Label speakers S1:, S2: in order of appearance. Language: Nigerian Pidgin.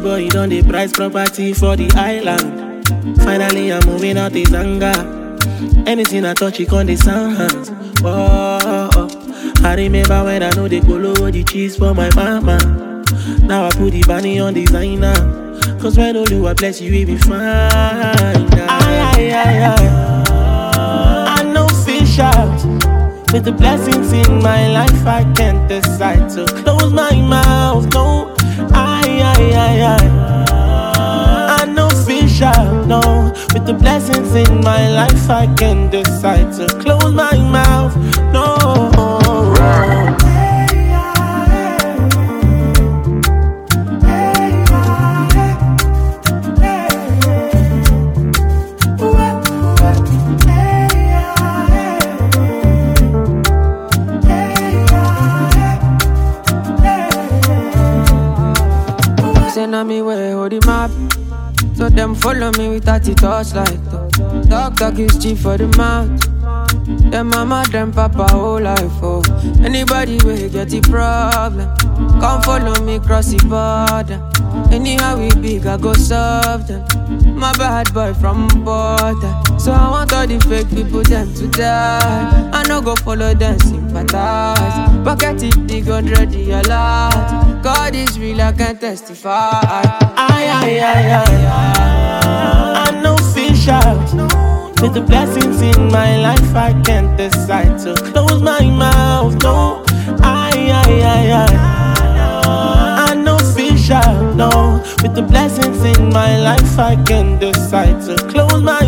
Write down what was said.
S1: boy, you done the price property for the island. Finally, I'm moving out the Zanga. Anything I touch, it on the sound hands. Oh, I remember when I know they go lower the cheese for my mama. Now I put the bunny on designer. Cause when Oluwa bless you, we be fine. I know fish out. With the blessings in my life, I can't decide to close my mouth. No, I know fish out. No, with the blessings in my life, I can't decide to close my mouth. No.
S2: Send me where hold the map, so them follow me with 30 torchlight. Talk is cheap for the mouth. Them mama, them papa, whole life. Oh, anybody will get the problem. Come follow me cross the border. Anyhow we big, I go serve them. My bad boy from border. So I want all the fake people them to die. I no go follow them, sympathize. Pocket it big 100 a lot. God is real, I can testify.
S1: I know fish out. With the blessings in my life, I can't decide to close my mouth. No, I know fish out. No, with the blessings in my life, I can't decide to close my